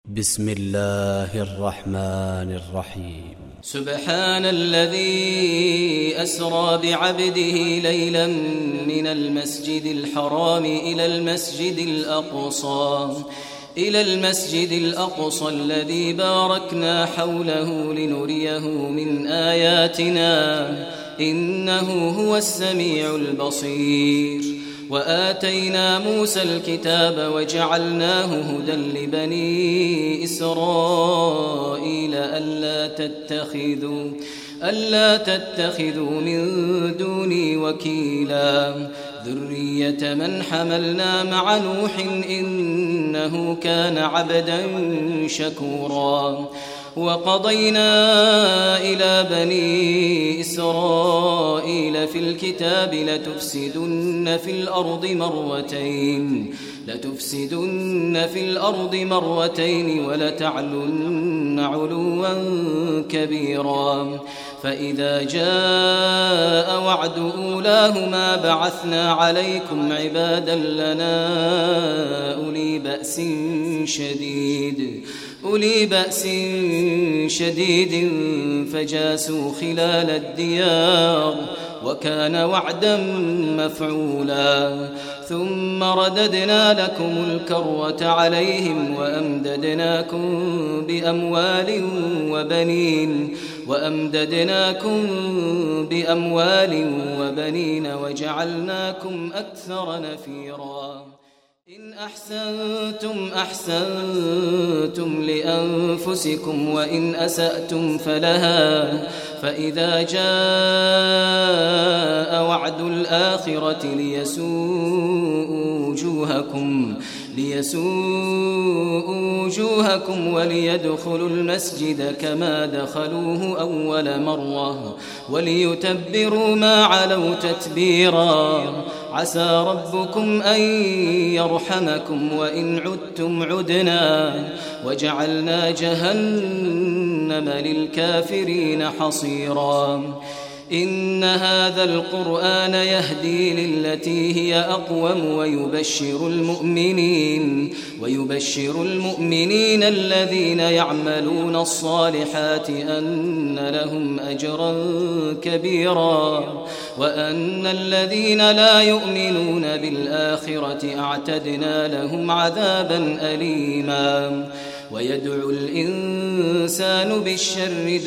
بسم الله الرحمن الرحيم. سبحان الذي أسرى بعبده ليلا من المسجد الحرام إلى المسجد الأقصى الذي باركنا حوله لنريه من آياتنا إنه هو السميع البصير. وآتينا موسى الكتاب وجعلناه هدى لبني إسرائيل ألا تتخذوا من دوني وكيلا ذرية من حملنا مع نوح إنه كان عبدا شكورا. وقضينا إلى بني إسرائيل في الكتاب لتفسدن في الأرض مرتين ولتعلن علوا كبيرا. فإذا جاء وعد أولاهما بعثنا عليكم عبادا لنا أولي بأس شديد فجاسوا خلال الديار وكان وعدا مفعولا. ثم رددنا لكم الكرة عليهم وأمددناكم بأموال وبنين وجعلناكم أكثر نفيرا. إن أحسنتم لأنفسكم وإن أسأتم فلها. فإذا جاء وعد الآخرة ليسوءوا وجوهكم وليدخلوا المسجد كما دخلوه أول مرة وليتبروا ما علوا تتبيرا. عسى ربكم أن يرحمكم وإن عدتم عدنا وجعلنا جهنم للكافرين حصيرا. إن هذا القرآن يهدي للتي هي أقوم ويبشر المؤمنين الذين يعملون الصالحات أن لهم أجرا كبيرا وأن الذين لا يؤمنون بالآخرة أعتدنا لهم عذابا أليما. ويدعو الإنسان بالشر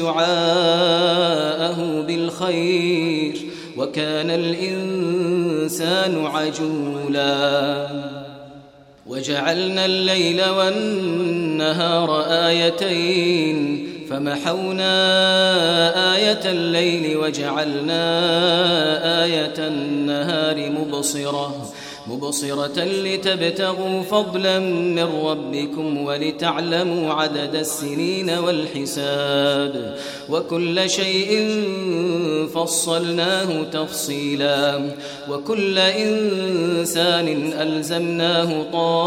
دعاءه بالخير وكان الإنسان عجولا. وجعلنا الليل والنهار آيتين فمحونا آية الليل وجعلنا آية النهار مبصرة لتبتغوا فضلا من ربكم ولتعلموا عدد السنين والحساب وكل شيء فصلناه تفصيلا. وكل إنسان ألزمناه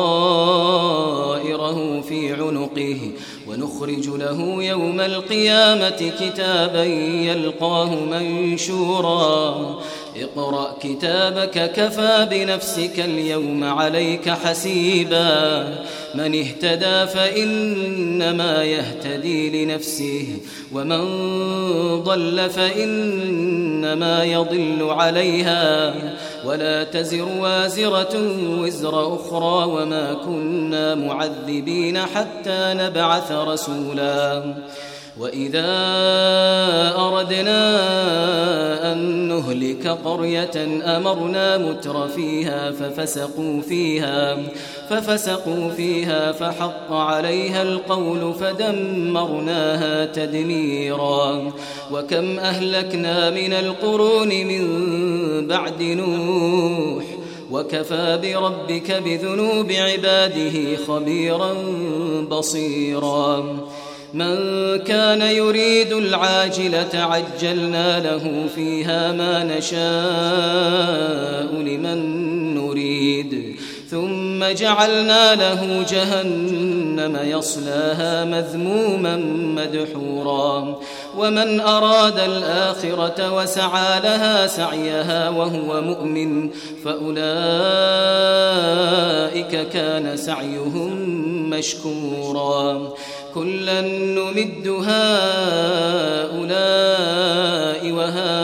طائره في عنقه ونخرج له يوم القيامة كتابا يلقاه منشورا. اقرأ كتابك كفى بنفسك اليوم عليك حسيبا. من اهتدى فإنما يهتدي لنفسه ومن ضل فإنما يضل عليها ولا تزر وازرة وزر أخرى وما كنا معذبين حتى نبعث رسولا. وإذا أردنا أن نهلك قرية أمرنا متر فيها ففسقوا فيها فحق عليها القول فدمرناها تدميرا. وكم أهلكنا من القرون من بعد نوح وكفى بربك بذنوب عباده خبيرا بصيرا. من كان يريد العاجلة عجلنا له فيها ما نشاء لمن نريد ثم جعلنا له جهنم يصلاها مذموما مدحورا ومن أراد الآخرة وسعى لها سعيها وهو مؤمن فأولئك كان سعيهم مشكورا كلا نمد هؤلاء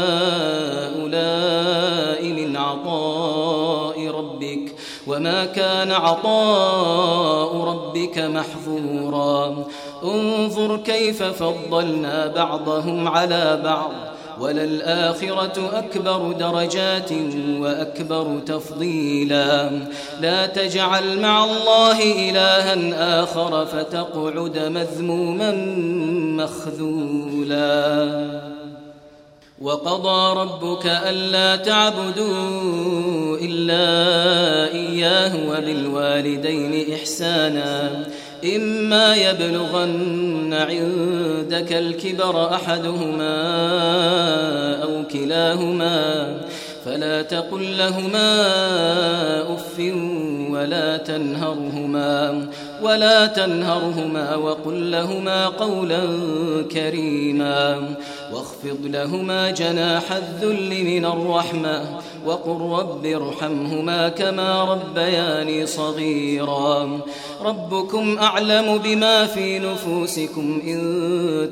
وهؤلاء من عطاء ربك وما كان عطاء ربك محظورا انظر كيف فضلنا بعضهم على بعض وللآخرة أكبر درجات وأكبر تفضيلا لا تجعل مع الله إلها آخر فتقعد مذموما مخذولا وقضى ربك ألا تعبدوا إلا إياه وبالوالدين إحسانا إما يبلغن عندك الكبر أحدهما أو كلاهما فلا تقل لهما أف ولا تنهرهما وقل لهما قولا كريما واخفض لهما جناح الذل من الرحمة وقل رب ارحمهما كما ربياني صغيرا ربكم أعلم بما في نفوسكم إن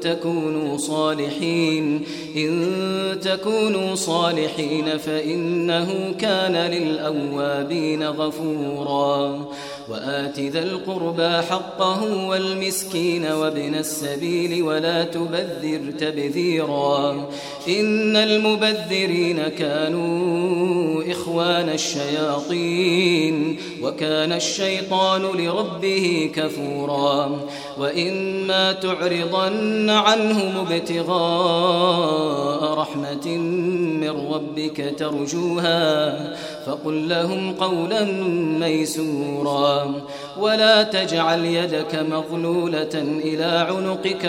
تكونوا صالحين فإنه كان للأوابين غفورا وآت ذا القربى حقه والمسكين وابن السبيل ولا تبذر تبذيرا إن المبذرين كانوا إخوان الشياطين وكان الشيطان لربه كفورا وإما تعرضن عنهم ابتغاء رحمة من ربك ترجوها فقل لهم قولا ميسورا ولا تجعل يدك مغلولة إلى عنقك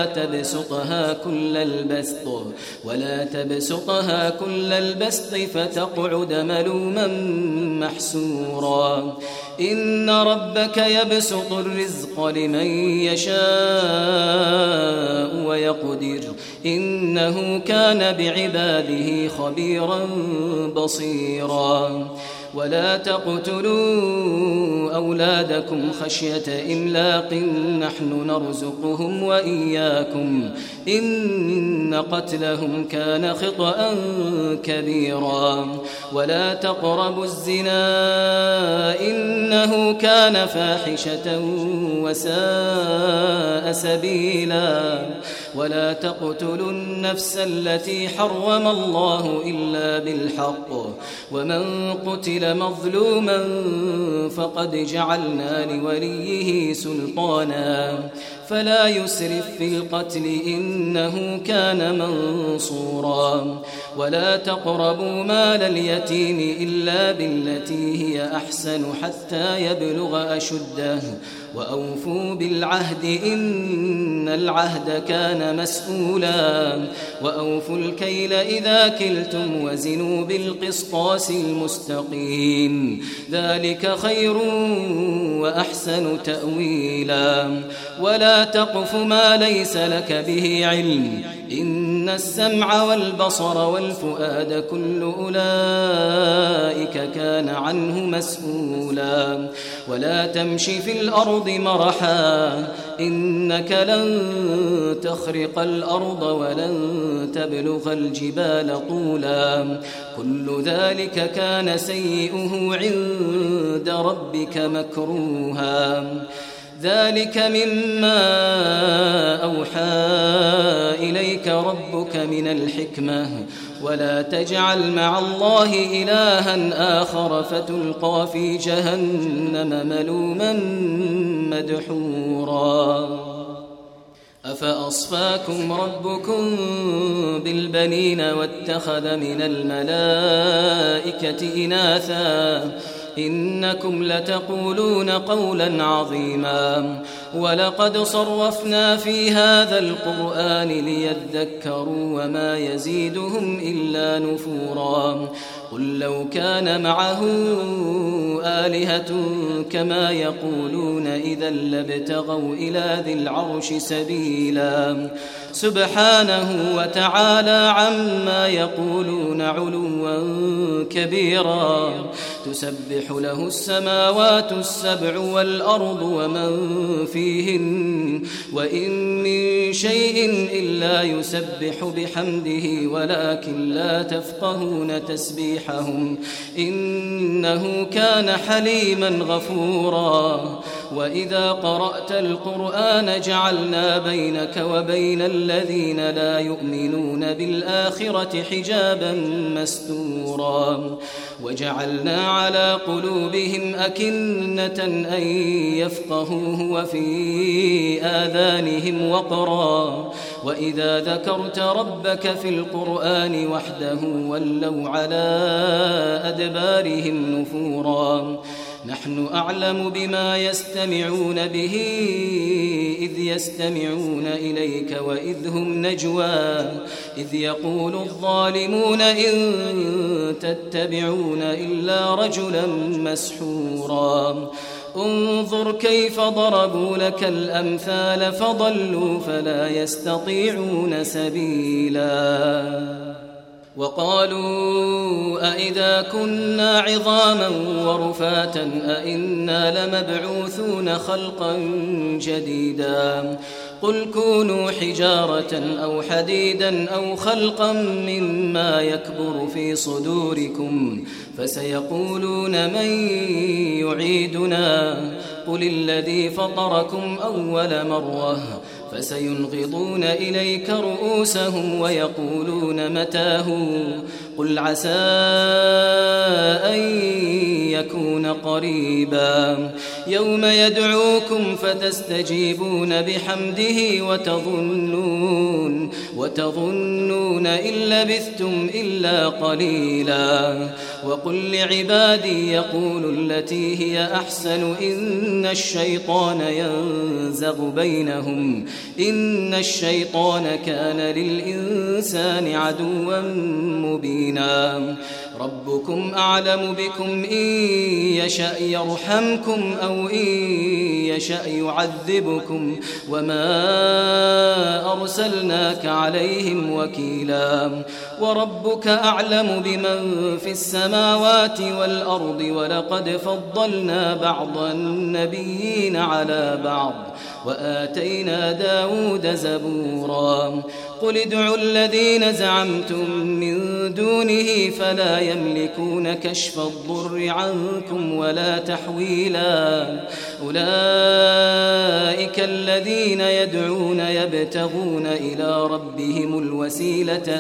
ولا تبسطها كل البسط فتقعد ملوما محسورا إن ربك يبسط الرزق لمن يشاء ويقدر إنه كان بعباده خبيرا بصيرا ولا تقتلوا أولادكم خشية إملاق نحن نرزقهم وإياكم إن قتلهم كان خطأ كبيرا ولا تقربوا الزنا إنه كان فاحشة وساء سبيلا ولا تقتلوا النفس التي حرم الله إلا بالحق ومن قتل مظلوما فقد جعلنا لوليه سلطانا فلا يسرف في القتل إنه كان منصورا ولا تقربوا مال اليتيم إلا بالتي هي أحسن حتى يبلغ أشده وأوفوا بالعهد إن العهد كان مسؤولا وأوفوا الكيل إذا كلتم وزنوا بالقسطاس المستقيم ذلك خير وأحسن تأويلا ولا تقف ما ليس لك به علم إن السمع والبصر والفؤاد كل أولئك كان عنه مسؤولا ولا تمش في الأرض مرحا إنك لن تخرق الأرض ولن تبلغ الجبال طولا كل ذلك كان سيئه عند ربك مكروها ذلك مما أوحى إليك ربك من الحكمة ولا تجعل مع الله إلها آخر فتلقى في جهنم ملوما مدحورا أفأصفاكم ربكم بالبنين واتخذ من الملائكة إناثا إنكم لتقولون قولا عظيما ولقد صرفنا في هذا القرآن ليذكروا وما يزيدهم إلا نفورا قل لو كان معه آلهة كما يقولون إذا لابتغوا إلى ذي العرش سبيلا سبحانه وتعالى عما يقولون علوا كبيرا تسبح له السماوات السبع والأرض ومن فيهن وإن من شيء إلا يسبح بحمده ولكن لا تفقهون تسبيحهم إنه كان حليما غفورا وإذا قرأت القرآن جعلنا بينك وبين الذين لا يؤمنون بالآخرة حجابا مستورا وجعلنا على قلوبهم أكنة أن يفقهوه وفي آذانهم وقرا وإذا ذكرت ربك في القرآن وحده ولوا على أدبارهم نفورا نحن أعلم بما يستمعون به إذ يستمعون إليك وإذ هم نجوى إذ يقول الظالمون إن تتبعون إلا رجلا مسحورا انظر كيف ضربوا لك الأمثال فضلوا فلا يستطيعون سبيلا وقالوا أئذا كنا عظاما ورفاتا أئنا لمبعوثون خلقا جديدا قل كونوا حجارة أو حديدا أو خلقا مما يكبر في صدوركم فسيقولون من يعيدنا قل الذي فطركم أول مرة فسينغضون إليك رؤوسهم ويقولون متاه قل عسى أن يكون قريبا يوم يدعوكم فتستجيبون بحمده وتظنون إن لبثتم إلا قليلا وقل لعبادي يقولوا التي هي أحسن إن الشيطان ينزغ بينهم إن الشيطان كان للإنسان عدوا مبينا ربكم أعلم بكم إن يشأ يرحمكم أو إن يشأ يعذبكم وما أرسلناك عليهم وكيلا وربك أعلم بمن في السماوات والأرض ولقد فضلنا بعض النبيين على بعض وآتينا داود زبورا قل ادعوا الذين زعمتم من دونه فلا يملكون كشف الضر عنكم ولا تحويلا أولئك الذين يدعون يبتغون إلى ربهم الوسيلة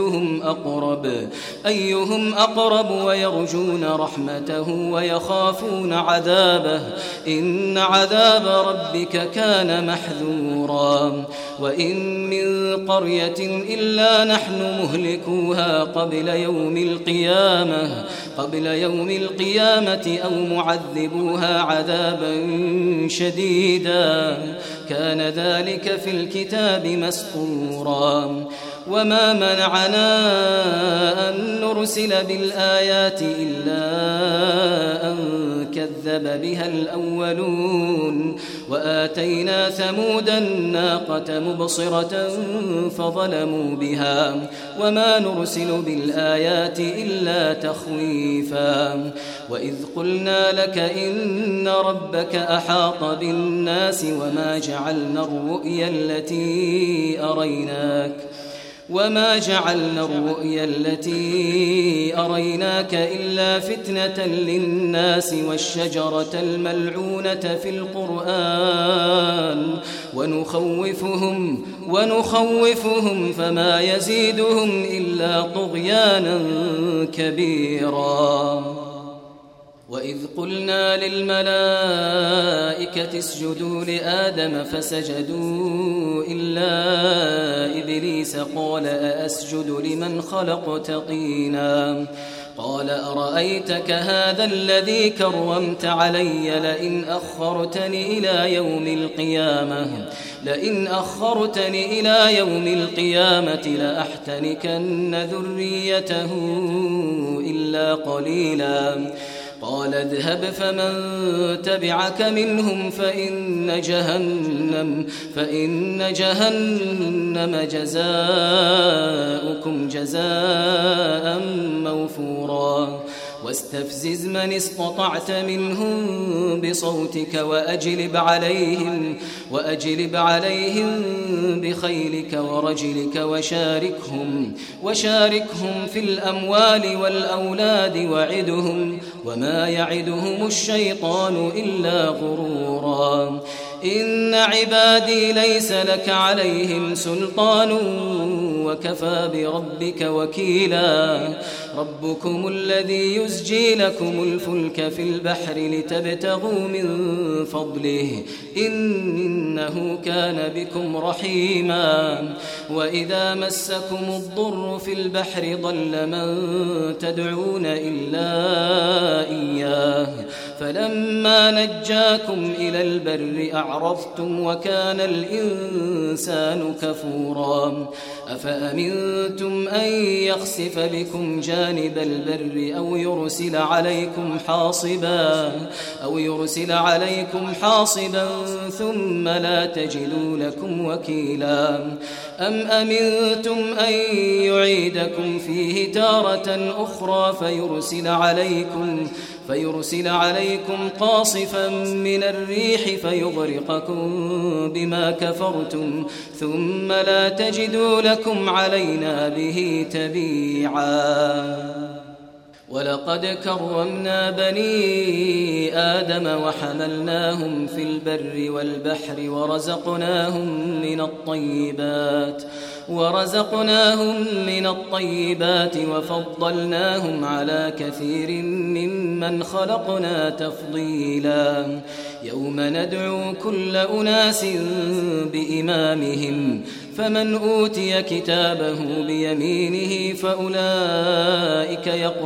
أيهم أقرب ويرجون رحمته ويخافون عذابه إن عذاب ربك كان محذورا وإن من قرية إلا نحن مهلكوها قبل يوم القيامة أو معذبوها عذابا شديدا كان ذلك في الكتاب مسطورا وما منعنا أن نرسل بالآيات إلا أن كذب بها الأولون وآتينا ثمود الناقة مبصرة فظلموا بها وما نرسل بالآيات إلا تخويفا وإذ قلنا لك إن ربك أحاط بالناس وما جعلنا الرؤيا التي أريناك إلا فتنة للناس والشجرة الملعونة في القرآن ونخوفهم فما يزيدهم إلا طغيانا كبيرا وإذ قلنا للملائكة اسجدوا لآدم فسجدوا إلا إبليس قال أأسجد لمن خلقت طينا قال أرأيتك هذا الذي كرمت علي لئن أخرتني إلى يوم القيامة لئن أخرتني إلى يوم القيامة لأحتنكن ذريته إلا قليلا قال اذهب فمن تبعك منهم فإن جهنم جزاؤكم جزاء موفورا واستفزز من استطعت منهم بصوتك وأجلب عليهم بخيلك ورجلك وشاركهم في الأموال والأولاد وعدهم وما يعدهم الشيطان إلا غرورا إن عبادي ليس لك عليهم سلطان وكفى بربك وكيلا ربكم الذي يزجي لكم الفلك في البحر لتبتغوا من فضله إنه كان بكم رحيما وإذا مسكم الضر في البحر ضل من تدعون إلا إياه فلما نجاكم إلى البر أعرضتم وكان الإنسان كفورا أفأمنتم أن يخسف بكم جانب البر أو يرسل عليكم حاصبا ثم لا تجدوا لكم وكيلا أم أمنتم أن يعيدكم فيه تارة أخرى فيرسل عليكم قاصفا من الريح فيغرقكم بما كفرتم ثم لا تجدوا لكم علينا به تبيعا ولقد كرمنا بني آدم وحملناهم في البر والبحر ورزقناهم من الطيبات وفضلناهم على كثير ممن خلقنا تفضيلا يوم ندعو كل أناس بإمامهم فمن أوتي كتابه بيمينه فأولئك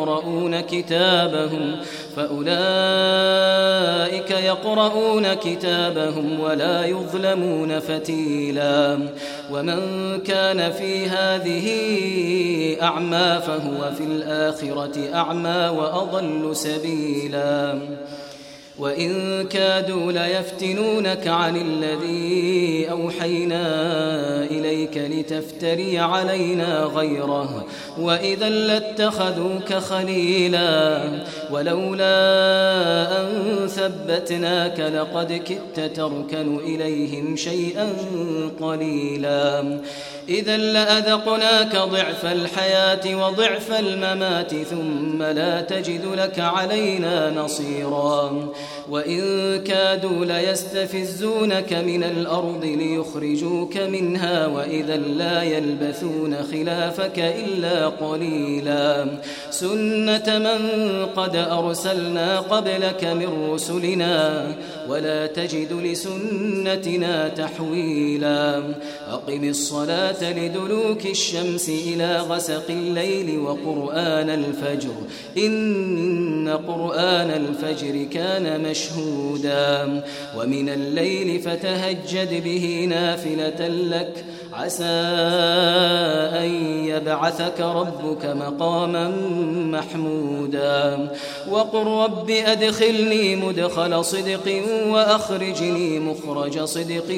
يقرؤون كتابهم ولا يظلمون فتيلا ومن كان في هذه أعمى فهو في الآخرة أعمى وأضل سبيلا وإن كادوا ليفتنونك عن الذي أوحينا إليك لتفتري علينا غيره وإذا لاتخذوك خليلا ولولا أن ثبتناك لقد كدت تركن إليهم شيئا قليلا إذا لأذقناك ضعف الحياة وضعف الممات ثم لا تجد لك علينا نصيرا وإن كادوا ليستفزونك من الأرض ليخرجوك منها وإذا لا يلبثون خلافك إلا قليلا سنة من قد أرسلنا قبلك من رسلنا ولا تجد لسنتنا تحويلا أقم الصلاة لدلوك الشمس إلى غسق الليل وقرآن الفجر إن قرآن الفجر كان مشهودا ومن الليل فتهجد به نافلة لك عسى أن يبعثك ربك مقاما محمودا وقل رب أدخلني مدخل صدق وأخرجني مخرج صدق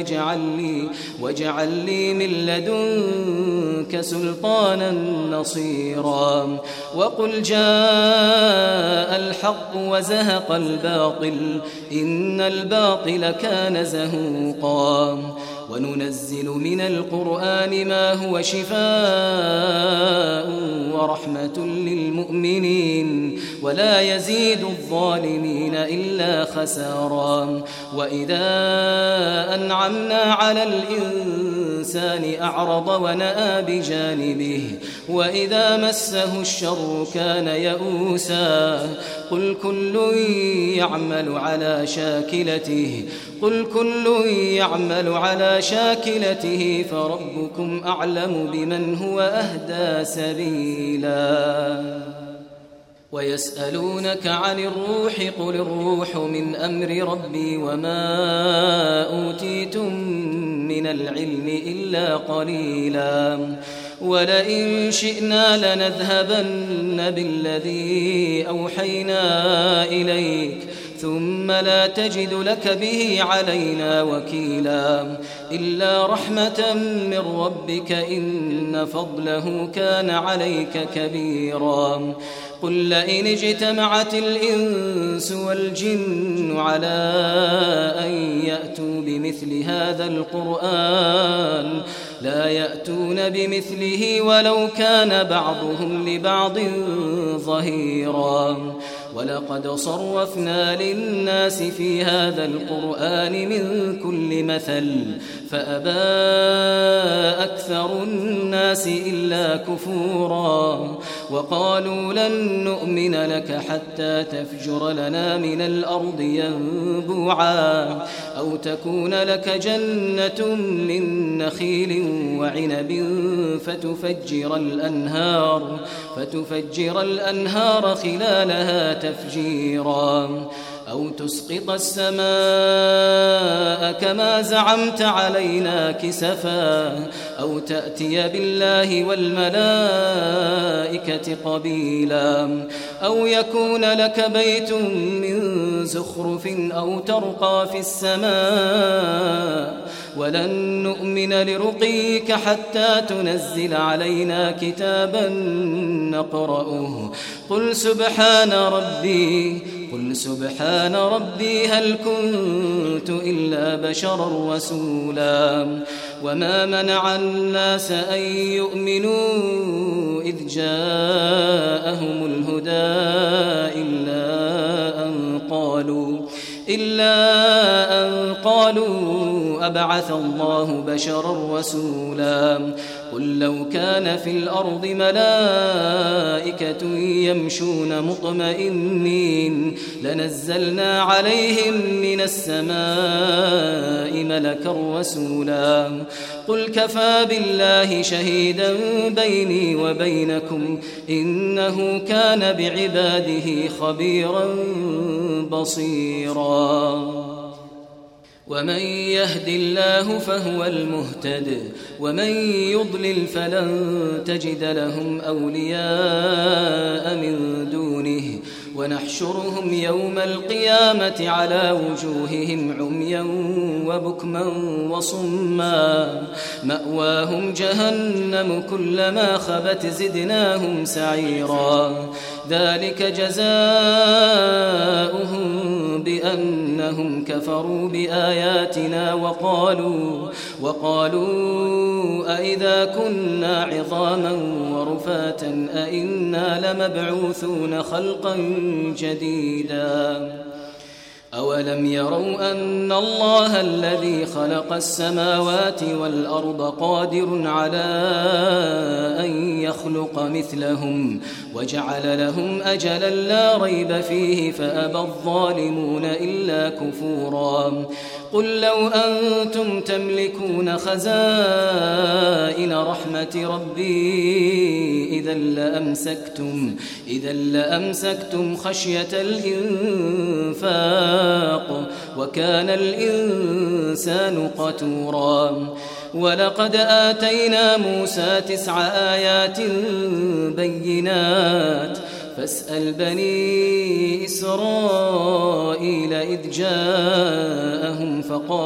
واجعل لي من لدنك سلطانا نصيرا وقل جاء الحق وزهق الباطل إن الباطل كان زهوقا وننزل من القرآن ما هو شفاء ورحمة للمؤمنين ولا يزيد الظالمين إلا خسارا وإذا أنعمنا على الإنسان أعرض ونأى بجانبه وإذا مسه الشر كان يئوسا قل كل يعمل على شاكلته فربكم أعلم بمن هو أهدى سبيلا ويسألونك عن الروح قل الروح من أمر ربي وما أوتيتم العلم إلا قليلا ولئن شئنا لنذهبن بالذي أوحينا إليك ثم لا تجد لك به علينا وكيلا إلا رحمة من ربك إن فضله كان عليك كبيرا قل لئن اجتمعت الإنس والجن على أن يأتوا بمثل هذا القرآن لا يأتون بمثله ولو كان بعضهم لبعض ظهيرا ولقد صرفنا للناس في هذا القرآن من كل مثل فأبى أكثر الناس إلا كفورا وقالوا لن نؤمن لك حتى تفجر لنا من الأرض ينبوعا أو تكون لك جنة من نخيل وعنب فتفجر الأنهار خلالها تفجيرا أو تسقط السماء كما زعمت علينا كسفا أو تأتي بالله والملائكة قبيلا أو يكون لك بيت من زخرف أو ترقى في السماء ولن نؤمن لرقيك حتى تنزل علينا كتابا نقرأه قل سبحان ربي هل كنت إلا بشرا رسولا وما منع الناس أن يؤمنوا إذ جاءهم الهدى إلا أن قالوا أبعث الله بشرا رسولا قل لو كان في الأرض ملائكة يمشون مطمئنين لنزلنا عليهم من السماء ملكا رسولا قل كفى بالله شهيدا بيني وبينكم إنه كان بعباده خبيرا بصيرا ومن يهد الله فهو المهتد ومن يضلل فلن تجد لهم أولياء من دونه ونحشرهم يوم القيامة على وجوههم عميا وبكما وصما مأواهم جهنم كلما خبت زدناهم سعيرا ذلك جزاؤهم بأنهم كفروا بآياتنا وقالوا أئذا كنا عظاما ورفاتا أئنا لمبعوثون خلقا جديدا أولم يروا أن الله الذي خلق السماوات والأرض قادر على أن يخلق مثلهم وجعل لهم أجلا لا ريب فيه فأبى الظالمون إلا كفورا قل لو أنتم تملكون خزائن رحمة ربي إذا لأمسكتم خشية الإنفاق وكان الإنسان قتورا ولقد آتينا موسى 9 آيات بينات فاسأل بني إسرائيل إذ جاءهم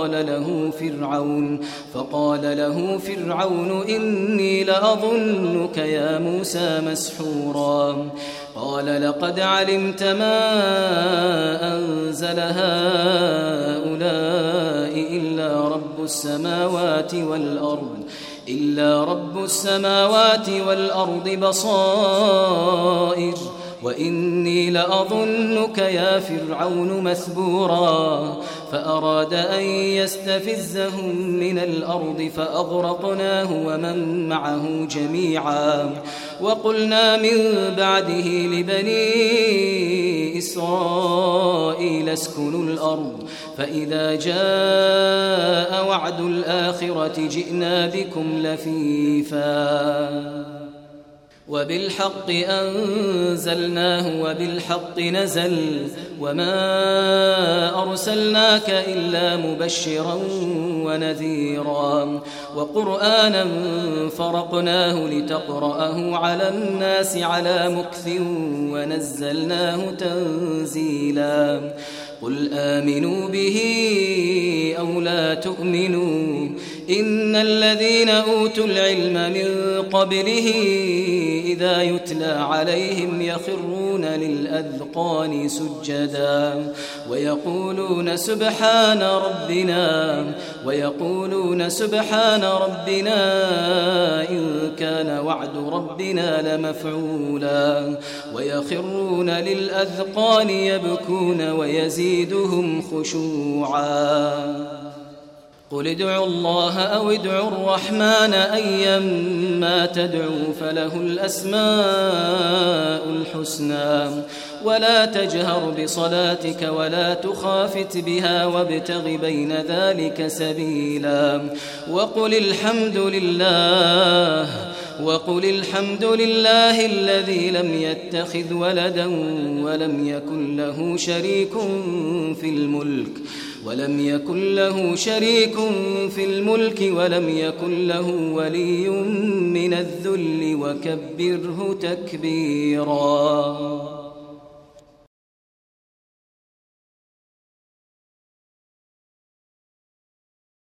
فقال له فرعون إني لأظنك يا موسى مسحورا قال لقد علمت ما أنزل هؤلاء إلا رب السماوات والأرض بصائر وإني لأظنك يا فرعون مثبورا فأراد أن يستفزهم من الأرض فأغرقناه ومن معه جميعا وقلنا من بعده لبني إسرائيل اسكنوا الأرض فإذا جاء وعد الآخرة جئنا بكم لفيفا وبالحق أنزلناه وبالحق نزل وما أرسلناك إلا مبشرا ونذيرا وقرآنا فرقناه لتقرأه على الناس على مكث ونزلناه تنزيلا قل آمنوا به أو لا تؤمنوا إن الذين أوتوا العلم من قبله إذا يتلى عليهم يخرون للأذقان سجدا ويقولون سبحان ربنا إن كان وعد ربنا لمفعولا ويخرون للأذقان يبكون ويزيدهم خشوعا قل ادعوا الله أو ادعوا الرحمن أيما تدعوا فله الأسماء الحسنى ولا تجهر بصلاتك ولا تخافت بها وابتغ بين ذلك سبيلا وقل الحمد لله الذي لم يتخذ ولدا ولم يكن له شريك في الملك ولم يكن له ولي من الذل وكبره تكبيرا.